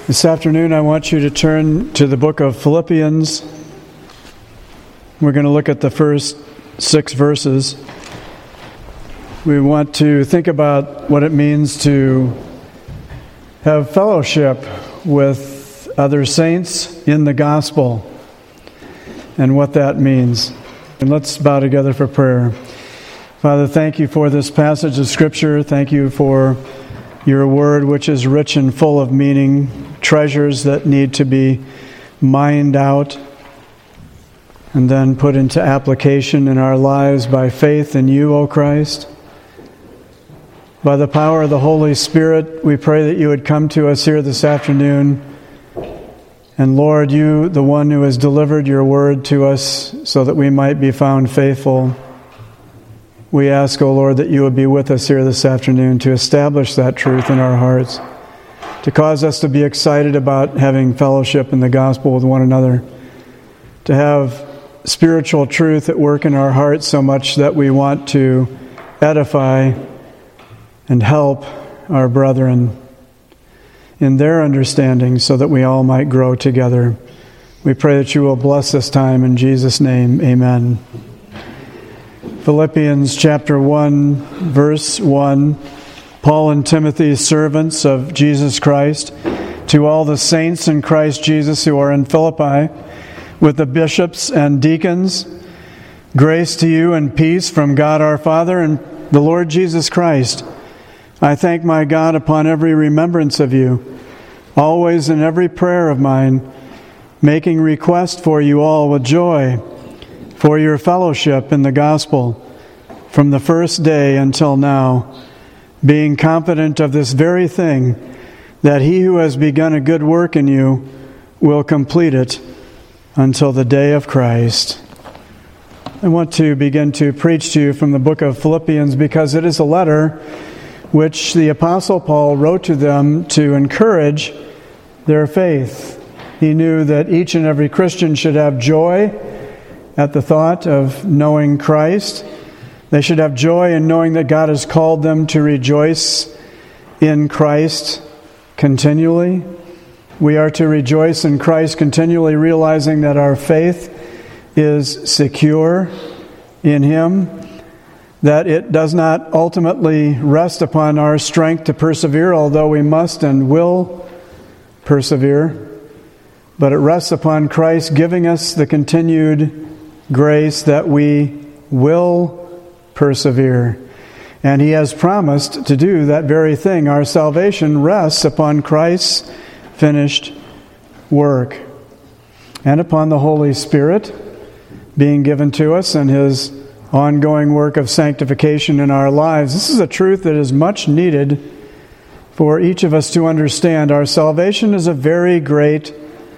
This afternoon, I want you to turn to the book of Philippians. We're going to look at the first 6 verses. We want to think about what it means to have fellowship with other saints in the gospel and what that means. And let's bow together for prayer. Father, thank you for this passage of Scripture. Thank you for your word, which is rich and full of meaning, treasures that need to be mined out and then put into application in our lives by faith in you, O Christ. By the power of the Holy Spirit, we pray that you would come to us here this afternoon. And Lord, you, the one who has delivered your word to us so that we might be found faithful, we ask, O Lord, that you would be with us here this afternoon to establish that truth in our hearts, to cause us to be excited about having fellowship in the gospel with one another, to have spiritual truth at work in our hearts so much that we want to edify and help our brethren in their understanding so that we all might grow together. We pray that you will bless this time in Jesus' name. Amen. Philippians chapter 1, verse 1. Paul and Timothy, servants of Jesus Christ, to all the saints in Christ Jesus who are in Philippi, with the bishops and deacons, grace to you and peace from God our Father and the Lord Jesus Christ. I thank my God upon every remembrance of you, always in every prayer of mine, making request for you all with joy, for your fellowship in the gospel, from the first day until now, being confident of this very thing, that he who has begun a good work in you will complete it until the day of Christ. I want to begin to preach to you from the book of Philippians because it is a letter which the Apostle Paul wrote to them to encourage their faith. He knew that each and every Christian should have joy at the thought of knowing Christ. They should have joy in knowing that God has called them to rejoice in Christ continually. We are to rejoice in Christ continually, realizing that our faith is secure in Him, that it does not ultimately rest upon our strength to persevere, although we must and will persevere, but it rests upon Christ giving us the continued grace that we will persevere. And He has promised to do that very thing. Our salvation rests upon Christ's finished work and upon the Holy Spirit being given to us and His ongoing work of sanctification in our lives. This is a truth that is much needed for each of us to understand. Our salvation is a very great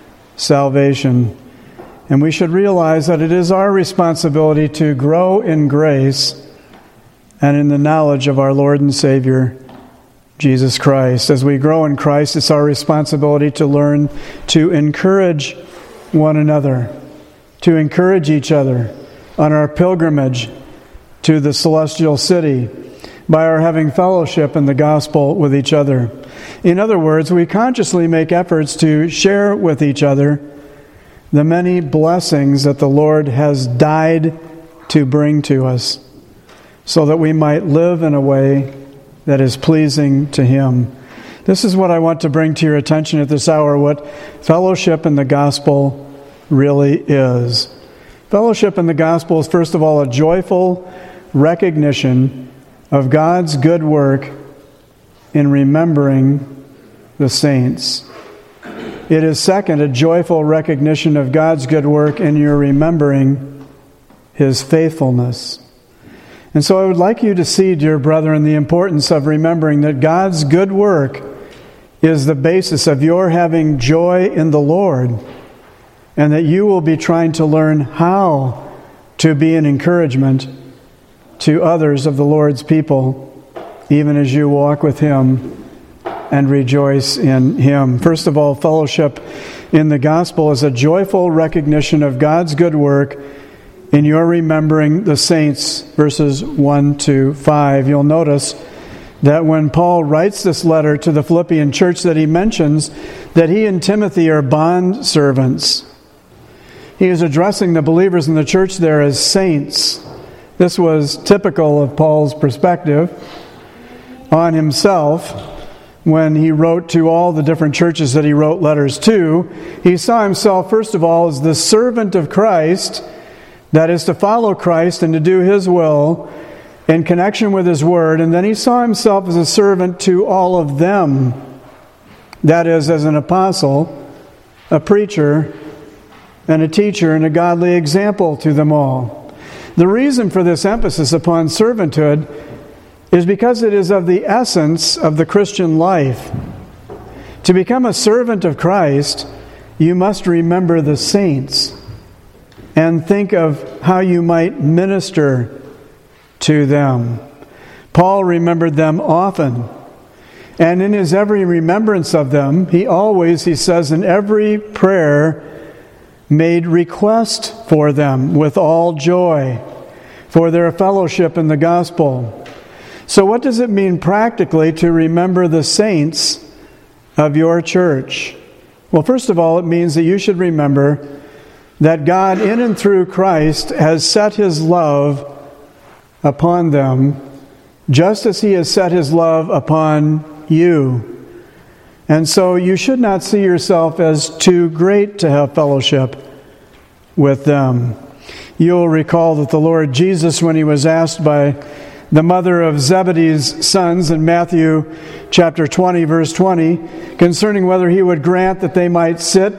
salvation. And we should realize that it is our responsibility to grow in grace and in the knowledge of our Lord and Savior, Jesus Christ. As we grow in Christ, it's our responsibility to learn to encourage one another, to encourage each other on our pilgrimage to the celestial city by our having fellowship in the gospel with each other. In other words, we consciously make efforts to share with each other the many blessings that the Lord has died to bring to us, so that we might live in a way that is pleasing to Him. This is what I want to bring to your attention at this hour, what fellowship in the gospel really is. Fellowship in the gospel is, first of all, a joyful recognition of God's good work in remembering the saints. It is, second, a joyful recognition of God's good work in your remembering His faithfulness. And so I would like you to see, dear brethren, the importance of remembering that God's good work is the basis of your having joy in the Lord, and that you will be trying to learn how to be an encouragement to others of the Lord's people, even as you walk with Him and rejoice in Him. First of all, fellowship in the gospel is a joyful recognition of God's good work in your remembering the saints, verses 1 to 5. You'll notice that when Paul writes this letter to the Philippian church, that he mentions that he and Timothy are bond servants. He is addressing the believers in the church there as saints. This was typical of Paul's perspective on himself when he wrote to all the different churches that he wrote letters to. He saw himself, first of all, as the servant of Christ, that is to follow Christ and to do His will in connection with His Word. And then he saw himself as a servant to all of them, that is, as an apostle, a preacher, and a teacher, and a godly example to them all. The reason for this emphasis upon servanthood is because it is of the essence of the Christian life. To become a servant of Christ, you must remember the saints and think of how you might minister to them. Paul remembered them often, and in his every remembrance of them, he says in every prayer, made request for them with all joy for their fellowship in the gospel. So what does it mean practically to remember the saints of your church? Well, first of all, it means that you should remember that God in and through Christ has set His love upon them, just as He has set His love upon you. And so you should not see yourself as too great to have fellowship with them. You'll recall that the Lord Jesus, when He was asked by the mother of Zebedee's sons in Matthew chapter 20, verse 20, concerning whether He would grant that they might sit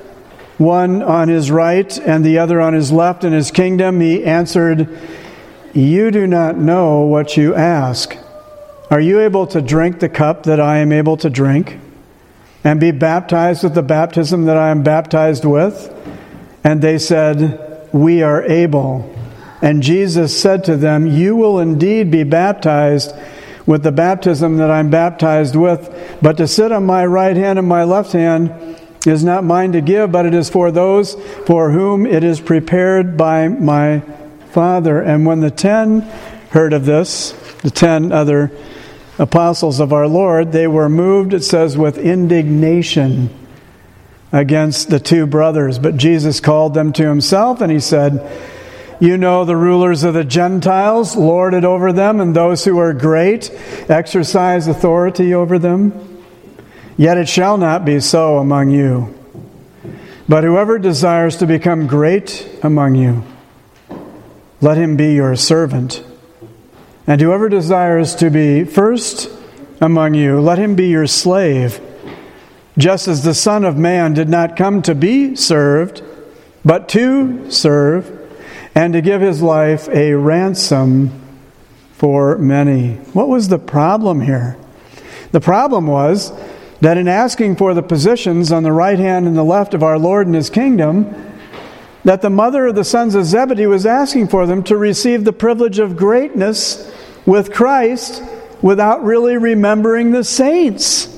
one on His right and the other on His left in His kingdom, He answered, "You do not know what you ask. Are you able to drink the cup that I am able to drink, and be baptized with the baptism that I am baptized with?" And they said, "We are able." And Jesus said to them, "You will indeed be baptized with the baptism that I'm baptized with, but to sit on my right hand and my left hand is not mine to give, but it is for those for whom it is prepared by my Father." And when the 10 heard of this, the 10 other apostles of our Lord, they were moved, it says, with indignation against the 2 brothers. But Jesus called them to Himself, and He said, "You know the rulers of the Gentiles lord it over them, and those who are great exercise authority over them. Yet it shall not be so among you. But whoever desires to become great among you, let him be your servant. And whoever desires to be first among you, let him be your slave. Just as the Son of Man did not come to be served, but to serve, and to give His life a ransom for many." What was the problem here? The problem was that in asking for the positions on the right hand and the left of our Lord in His kingdom, that the mother of the sons of Zebedee was asking for them to receive the privilege of greatness with Christ without really remembering the saints.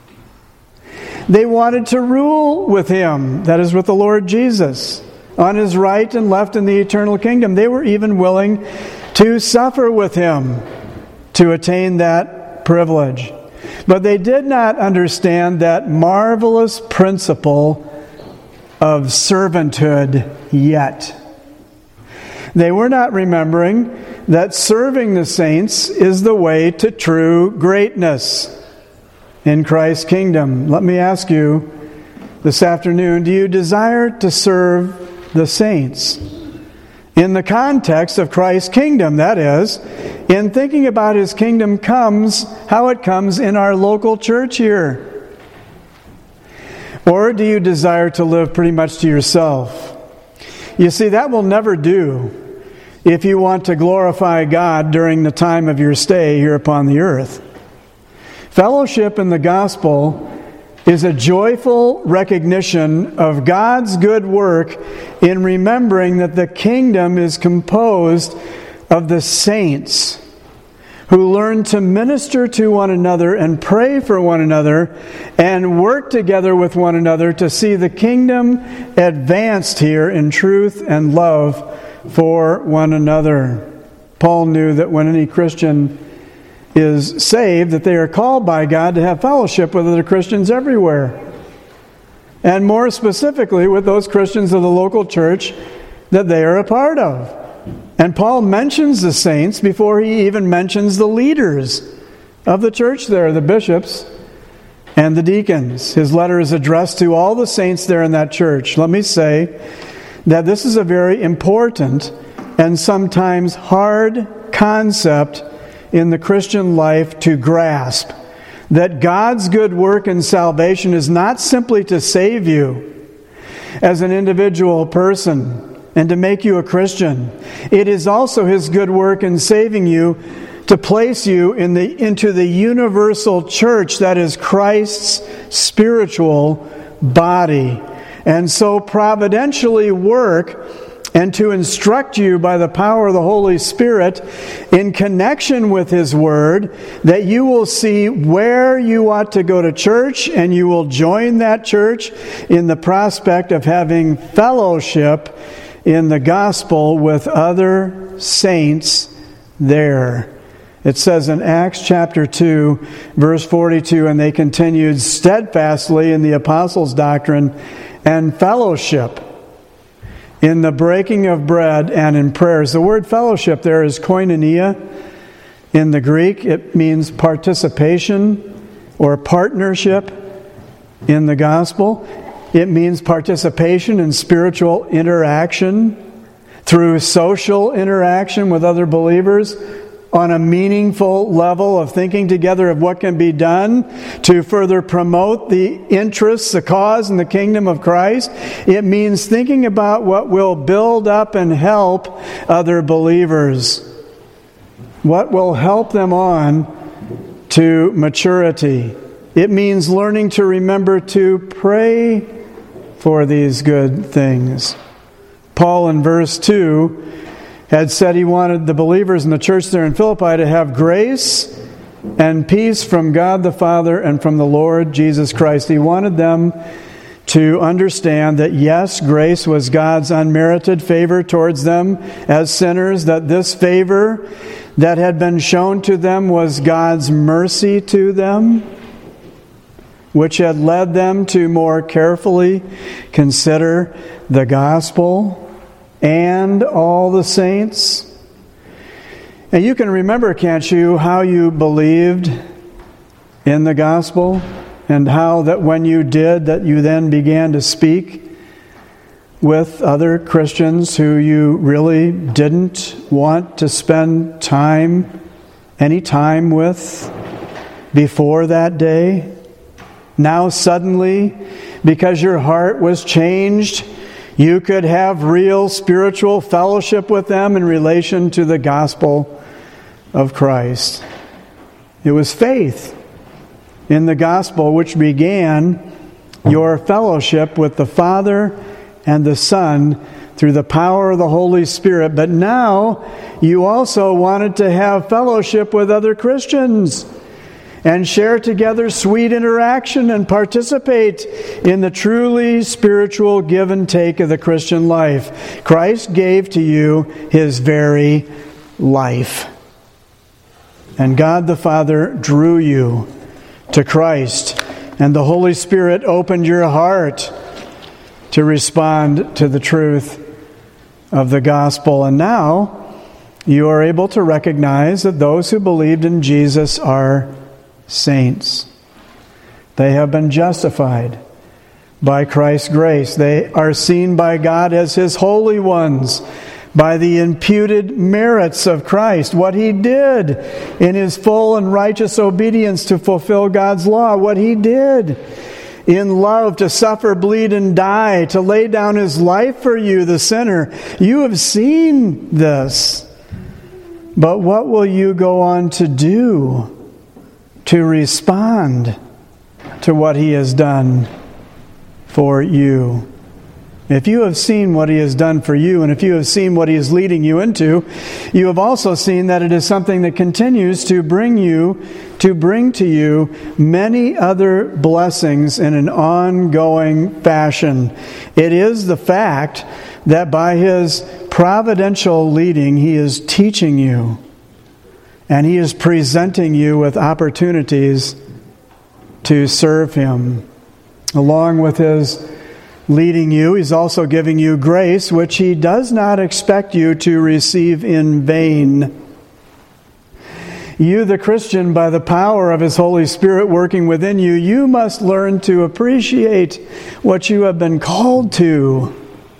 They wanted to rule with Him, that is, with the Lord Jesus, on His right and left in the eternal kingdom. They were even willing to suffer with Him to attain that privilege. But they did not understand that marvelous principle of servanthood yet. They were not remembering that serving the saints is the way to true greatness in Christ's kingdom. Let me ask you this afternoon, do you desire to serve the saints? In the context of Christ's kingdom, that is, in thinking about His kingdom how it comes in our local church here. Or do you desire to live pretty much to yourself? You see, that will never do if you want to glorify God during the time of your stay here upon the earth. Fellowship in the gospel is a joyful recognition of God's good work in remembering that the kingdom is composed of the saints who learn to minister to one another and pray for one another and work together with one another to see the kingdom advanced here in truth and love for one another. Paul knew that when any Christian is saved, that they are called by God to have fellowship with other Christians everywhere. And more specifically with those Christians of the local church that they are a part of. And Paul mentions the saints before he even mentions the leaders of the church there, the bishops and the deacons. His letter is addressed to all the saints there in that church. Let me say that this is a very important and sometimes hard concept in the Christian life to grasp. That God's good work in salvation is not simply to save you as an individual person and to make you a Christian. It is also His good work in saving you to place you into the universal church that is Christ's spiritual body. And so providentially work and to instruct you by the power of the Holy Spirit in connection with His Word, that you will see where you ought to go to church, and you will join that church in the prospect of having fellowship in the gospel with other saints there. It says in Acts chapter 2, verse 42, and they continued steadfastly in the apostles' doctrine and fellowship, in the breaking of bread and in prayers. The word fellowship there is koinonia. In the Greek, it means participation or partnership in the gospel. It means participation in spiritual interaction through social interaction with other believers on a meaningful level of thinking together of what can be done to further promote the interests, the cause, and the kingdom of Christ. It means thinking about what will build up and help other believers. What will help them on to maturity. It means learning to remember to pray for these good things. Paul in verse 2 had said he wanted the believers in the church there in Philippi to have grace and peace from God the Father and from the Lord Jesus Christ. He wanted them to understand that yes, grace was God's unmerited favor towards them as sinners, that this favor that had been shown to them was God's mercy to them, which had led them to more carefully consider the gospel and all the saints. And you can remember, can't you, how you believed in the gospel, and how that when you did, that you then began to speak with other Christians who you really didn't want to spend any time with before that day. Now suddenly, because your heart was changed, you could have real spiritual fellowship with them in relation to the gospel of Christ. It was faith in the gospel which began your fellowship with the Father and the Son through the power of the Holy Spirit. But now you also wanted to have fellowship with other Christians and share together sweet interaction and participate in the truly spiritual give and take of the Christian life. Christ gave to you His very life. And God the Father drew you to Christ, and the Holy Spirit opened your heart to respond to the truth of the gospel. And now you are able to recognize that those who believed in Jesus are saints. They have been justified by Christ's grace. They are seen by God as His holy ones by the imputed merits of Christ, what He did in His full and righteous obedience to fulfill God's law, what He did in love to suffer, bleed, and die, to lay down His life for you, the sinner. You have seen this. But what will you go on to do to respond to what He has done for you? If you have seen what He has done for you, and if you have seen what He is leading you into, you have also seen that it is something that continues to bring to you many other blessings in an ongoing fashion. It is the fact that by His providential leading, He is teaching you And He is presenting you with opportunities to serve Him. Along with His leading you, He's also giving you grace, which He does not expect you to receive in vain. You, the Christian, by the power of His Holy Spirit working within you, you must learn to appreciate what you have been called to.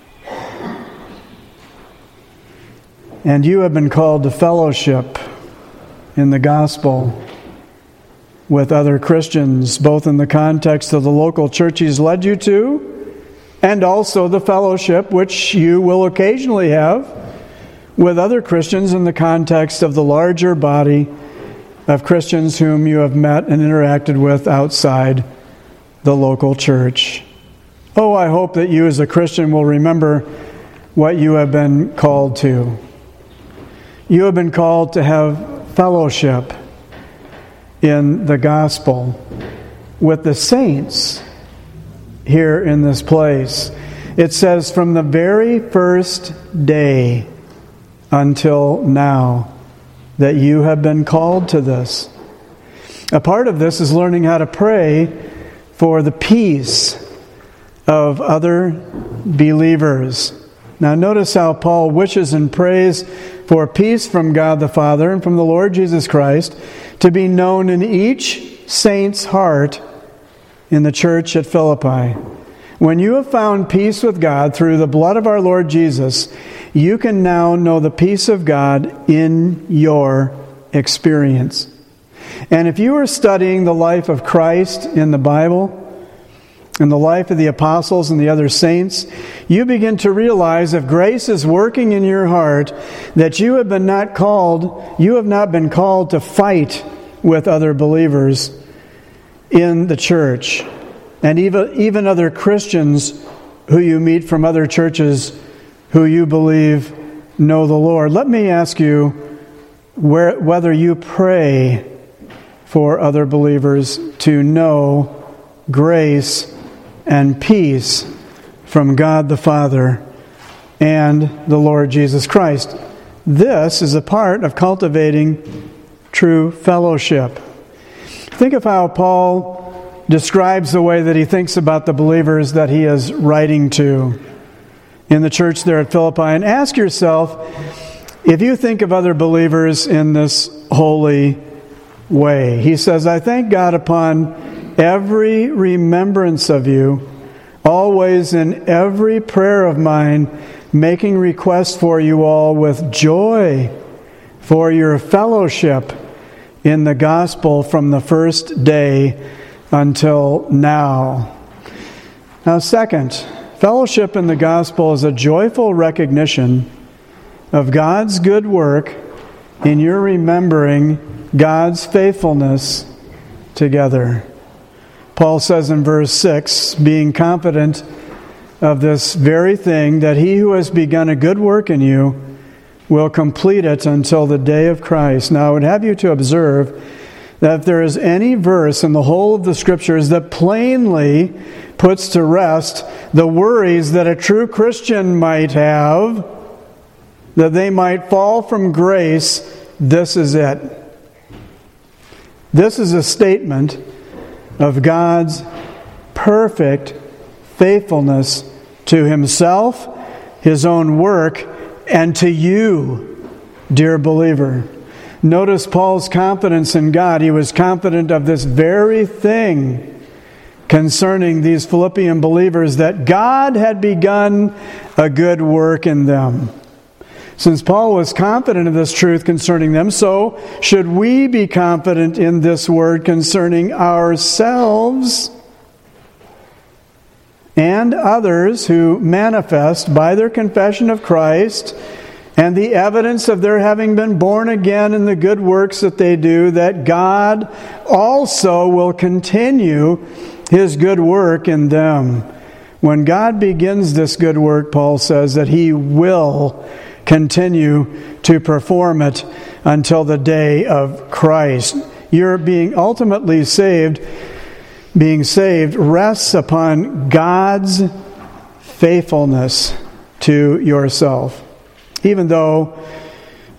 And you have been called to fellowship in the gospel with other Christians, both in the context of the local church He's led you to, and also the fellowship which you will occasionally have with other Christians in the context of the larger body of Christians whom you have met and interacted with outside the local church. Oh, I hope that you as a Christian will remember what you have been called to. You have been called to have fellowship in the gospel with the saints here in this place. It says, from the very first day until now, that you have been called to this. A part of this is learning how to pray for the peace of other believers. Now notice how Paul wishes and prays for peace from God the Father and from the Lord Jesus Christ to be known in each saint's heart in the church at Philippi. When you have found peace with God through the blood of our Lord Jesus, you can now know the peace of God in your experience. And if you are studying the life of Christ in the Bible, and the life of the apostles and the other saints, you begin to realize if grace is working in your heart, that you have not been called to fight with other believers in the church, and even other Christians who you meet from other churches who you believe know the Lord. Let me ask you whether you pray for other believers to know grace and peace from God the Father and the Lord Jesus Christ. This is a part of cultivating true fellowship. Think of how Paul describes the way that he thinks about the believers that he is writing to in the church there at Philippi, and ask yourself if you think of other believers in this holy way. He says, I thank God upon every remembrance of you, always in every prayer of mine, making request for you all with joy for your fellowship in the gospel from the first day until now. Now, second, fellowship in the gospel is a joyful recognition of God's good work in your remembering God's faithfulness together. Paul says in verse 6, being confident of this very thing, that he who has begun a good work in you will complete it until the day of Christ. Now, I would have you to observe that if there is any verse in the whole of the Scriptures that plainly puts to rest the worries that a true Christian might have, that they might fall from grace, this is it. This is a statement of God's perfect faithfulness to Himself, His own work, and to you, dear believer. Notice Paul's confidence in God. He was confident of this very thing concerning these Philippian believers, that God had begun a good work in them. Since Paul was confident of this truth concerning them, so should we be confident in this word concerning ourselves and others who manifest by their confession of Christ and the evidence of their having been born again in the good works that they do, that God also will continue His good work in them. When God begins this good work, Paul says that He will continue to perform it until the day of Christ. Your being ultimately saved, being saved, rests upon God's faithfulness to yourself. Even though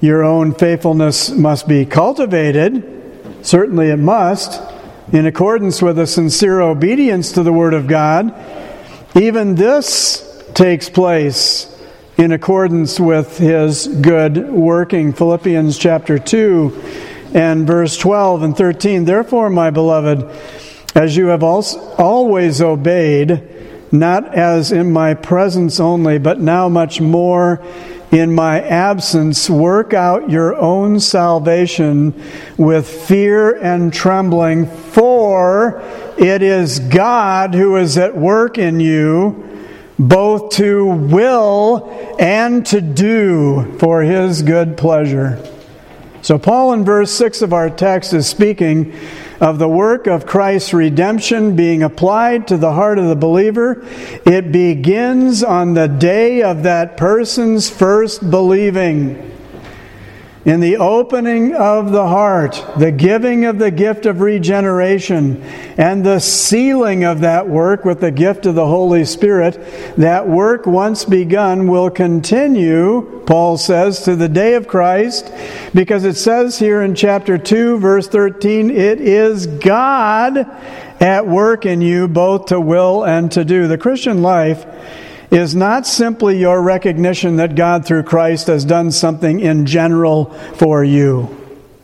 your own faithfulness must be cultivated. Certainly it must, in accordance with a sincere obedience to the Word of God. Even this takes place in accordance with His good working. Philippians chapter 2 and verse 12 and 13. Therefore, my beloved, as you have always obeyed, not as in my presence only, but now much more in my absence, work out your own salvation with fear and trembling, for it is God who is at work in you, both to will and to do for His good pleasure. So Paul in verse 6 of our text is speaking of the work of Christ's redemption being applied to the heart of the believer. It begins on the day of that person's first believing. In the opening of the heart, the giving of the gift of regeneration, and the sealing of that work with the gift of the Holy Spirit, that work once begun will continue, Paul says, to the day of Christ, because it says here in chapter 2, verse 13, it is God at work in you both to will and to do. The Christian life is not simply your recognition that God through Christ has done something in general for you.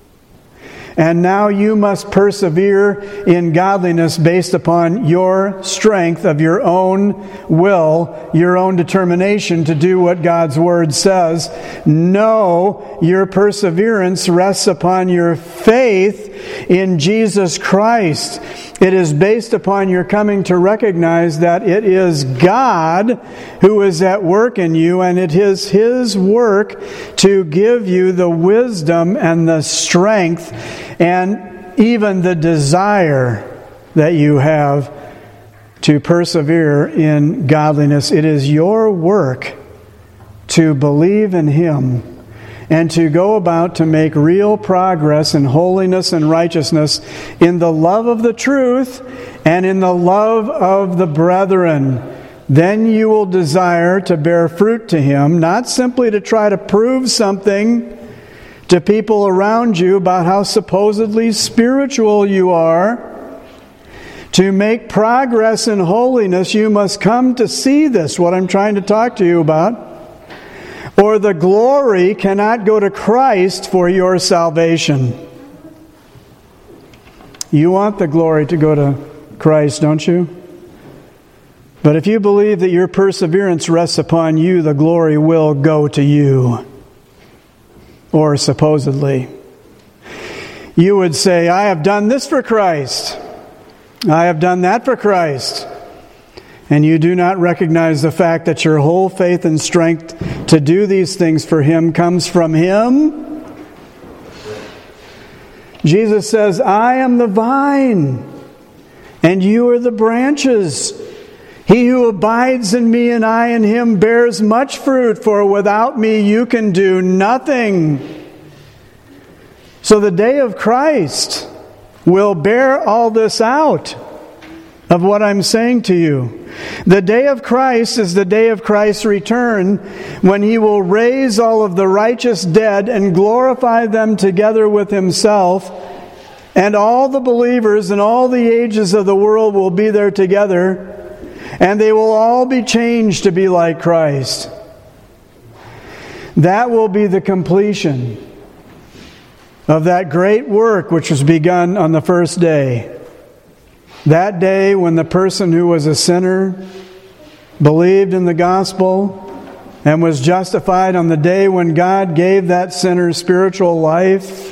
And now you must persevere in godliness based upon your strength of your own will, your own determination to do what God's Word says. No, your perseverance rests upon your faith in Jesus Christ. It is based upon your coming to recognize that it is God who is at work in you, and it is His work to give you the wisdom and the strength and even the desire that you have to persevere in godliness. It is your work to believe in Him and to go about to make real progress in holiness and righteousness, in the love of the truth and in the love of the brethren. Then you will desire to bear fruit to Him, not simply to try to prove something to people around you about how supposedly spiritual you are. To make progress in holiness, you must come to see this, what I'm trying to talk to you about. Or the glory cannot go to Christ for your salvation. You want the glory to go to Christ, don't you? But if you believe that your perseverance rests upon you, the glory will go to you. Or supposedly. You would say, I have done this for Christ. I have done that for Christ. And you do not recognize the fact that your whole faith and strength to do these things for Him comes from Him. Jesus says, I am the vine, and you are the branches. He who abides in me and I in him bears much fruit, for without me you can do nothing. So the day of Christ will bear all this out of what I'm saying to you. The day of Christ is the day of Christ's return, when He will raise all of the righteous dead and glorify them together with Himself, and all the believers in all the ages of the world will be there together, and they will all be changed to be like Christ. That will be the completion of that great work which was begun on the first day. That day when the person who was a sinner believed in the gospel and was justified, on the day when God gave that sinner spiritual life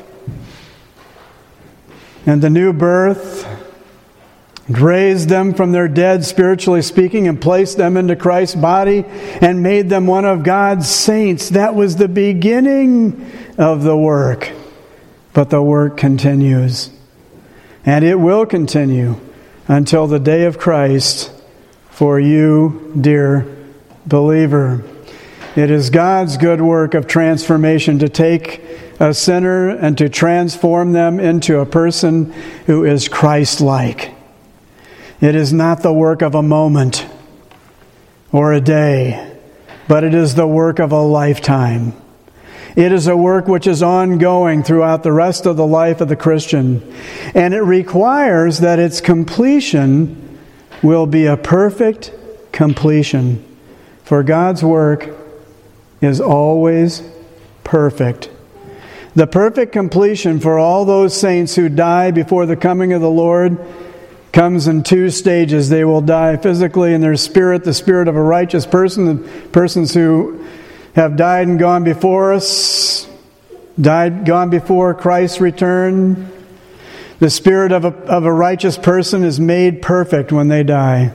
and the new birth, and raised them from their dead, spiritually speaking, and placed them into Christ's body and made them one of God's saints. That was the beginning of the work. But the work continues. And it will continue until the day of Christ for you, dear believer. It is God's good work of transformation to take a sinner and to transform them into a person who is Christ-like. It is not the work of a moment or a day, but it is the work of a lifetime. It is a work which is ongoing throughout the rest of the life of the Christian. And it requires that its completion will be a perfect completion. For God's work is always perfect. The perfect completion for all those saints who die before the coming of the Lord comes in two stages. They will die physically in their spirit, the spirit of a righteous person, the persons who have died and gone before us, gone before Christ's return. The spirit of a righteous person is made perfect when they die.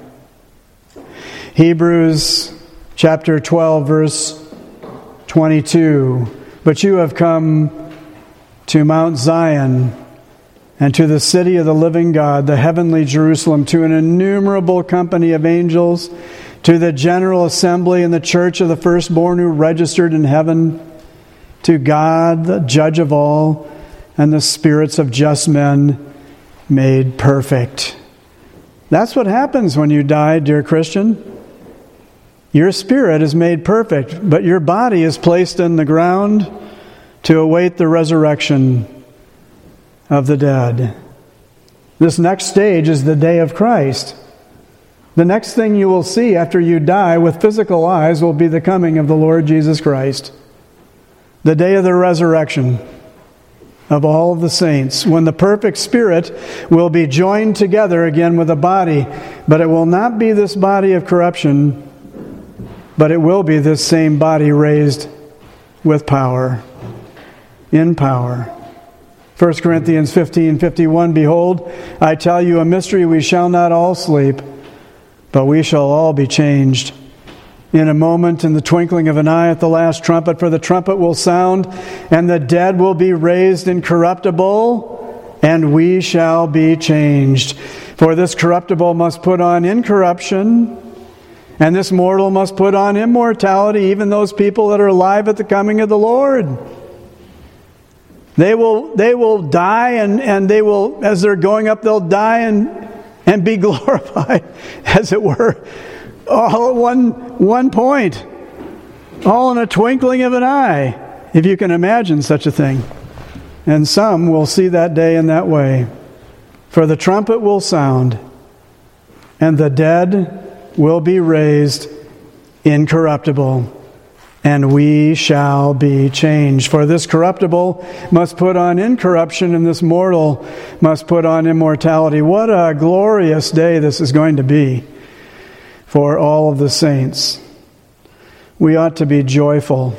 Hebrews chapter 12, verse 22. But you have come to Mount Zion and to the city of the living God, the heavenly Jerusalem, to an innumerable company of angels, to the general assembly and the church of the firstborn who registered in heaven, to God, the judge of all, and the spirits of just men made perfect. That's what happens when you die, dear Christian. Your spirit is made perfect, but your body is placed in the ground to await the resurrection of the dead. This next stage is the day of Christ. The next thing you will see after you die with physical eyes will be the coming of the Lord Jesus Christ. The day of the resurrection of all of the saints, when the perfect spirit will be joined together again with a body, but it will not be this body of corruption, but it will be this same body raised with power, in power. 1 Corinthians 15:51, behold, I tell you a mystery, we shall not all sleep, but we shall all be changed. In a moment, in the twinkling of an eye, at the last trumpet, for the trumpet will sound, and the dead will be raised incorruptible, and we shall be changed. For this corruptible must put on incorruption, and this mortal must put on immortality, even those people that are alive at the coming of the Lord. They will die, and they will, as they're going up, they'll die and be glorified, as it were, all at one point, all in a twinkling of an eye, if you can imagine such a thing. And some will see that day in that way. For the trumpet will sound, and the dead will be raised incorruptible, and we shall be changed. For this corruptible must put on incorruption, and this mortal must put on immortality. What a glorious day this is going to be for all of the saints. We ought to be joyful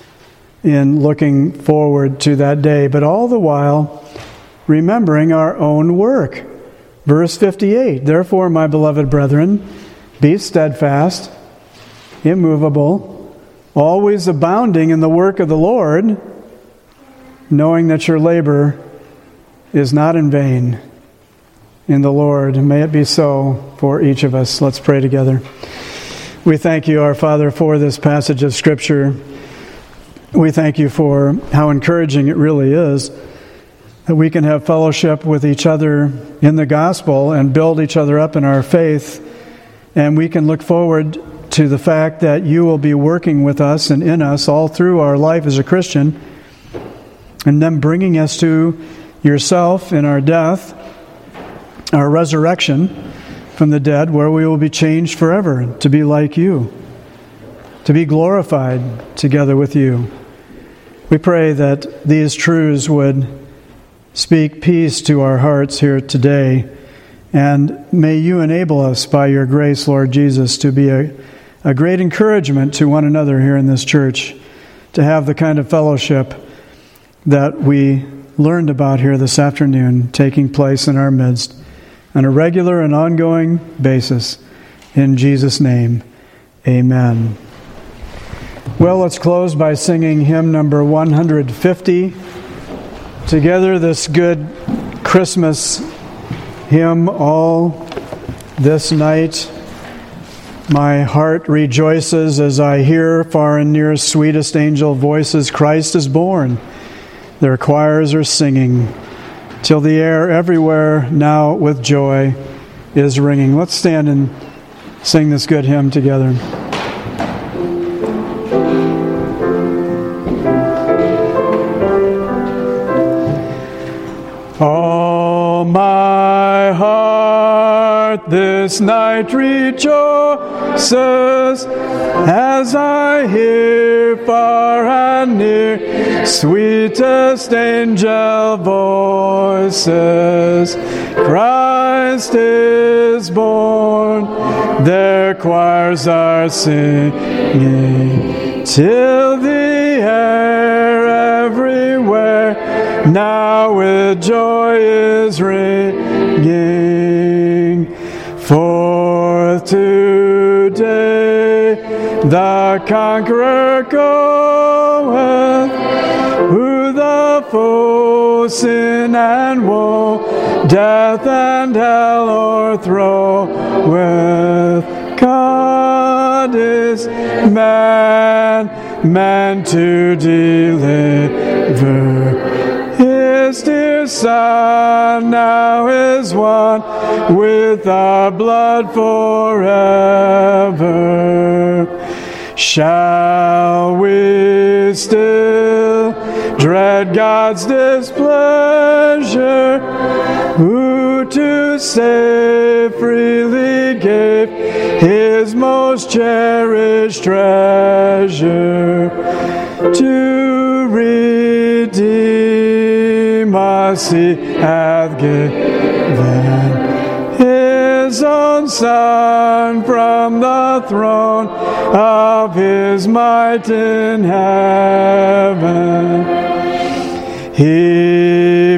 in looking forward to that day, but all the while remembering our own work. Verse 58, therefore, my beloved brethren, be steadfast, immovable, always abounding in the work of the Lord, knowing that your labor is not in vain in the Lord. May it be so for each of us. Let's pray together. We thank you, our Father, for this passage of Scripture. We thank you for how encouraging it really is that we can have fellowship with each other in the gospel and build each other up in our faith. And we can look forward to the fact that you will be working with us and in us all through our life as a Christian, and then bringing us to yourself in our death, our resurrection from the dead, where we will be changed forever to be like you, to be glorified together with you. We pray that these truths would speak peace to our hearts here today, and may you enable us by your grace, Lord Jesus, to be a great encouragement to one another here in this church, to have the kind of fellowship that we learned about here this afternoon taking place in our midst on a regular and ongoing basis. In Jesus' name, amen. Well, let's close by singing hymn number 150. Together, this good Christmas hymn, All This Night my heart rejoices as I hear far and near sweetest angel voices, Christ is born. Their choirs are singing till the air everywhere now with joy is ringing. Let's stand and sing this good hymn together. heart this night rejoices as I hear far and near sweetest angel voices. Christ is born, their choirs are singing till the air everywhere now with joy is ringing. Forth today the conqueror goeth, who the foe, sin and woe, death and hell o'erthroweth. God is man to deliver. His dear Son now is one with our blood forever. Shall we still dread God's displeasure, who to save freely gave His most cherished treasure, to redeem us He hath given His own Son from the throne of His might in heaven. He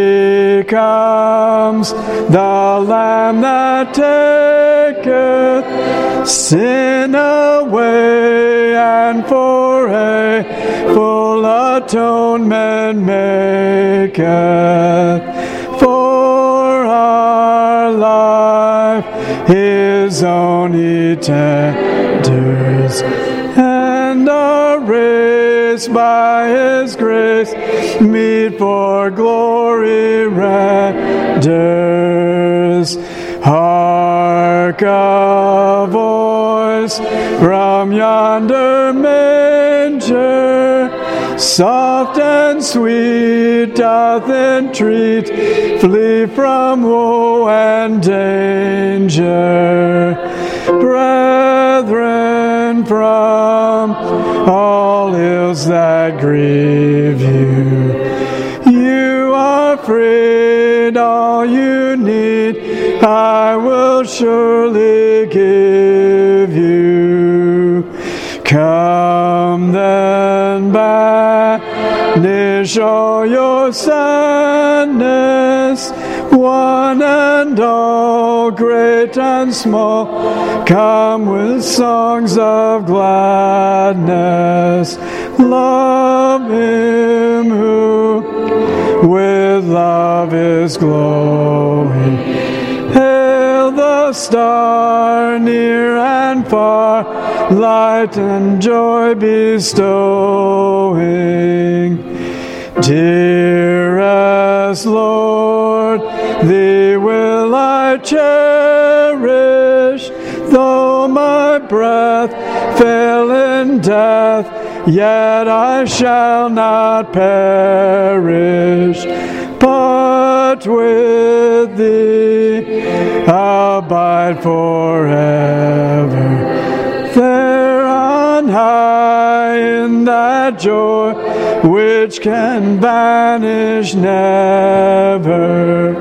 becomes the Lamb that taketh sin away, and for a full atonement maketh for our life His own He tenders, and our race by His grace meet for glory renders. Hark a voice from yonder manger, soft and sweet doth entreat, flee from woe and danger. Brethren, from all ills that grieve you, you are freed. All you need I will surely give you. Come then, banish all your sadness, one and all, great and small. Come with songs of gladness. Love Him who with love is glowing. Hail the star, near and far, light and joy bestowing. Dearest Lord, Thee will I cherish, though my breath fail in death, yet I shall not perish, but with Thee abide forever. There on high in that joy which can vanish never.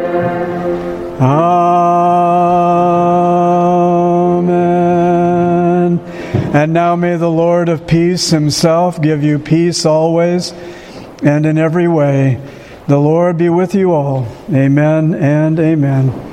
Amen. And now may the Lord of peace Himself give you peace always and in every way. The Lord be with you all. Amen and amen.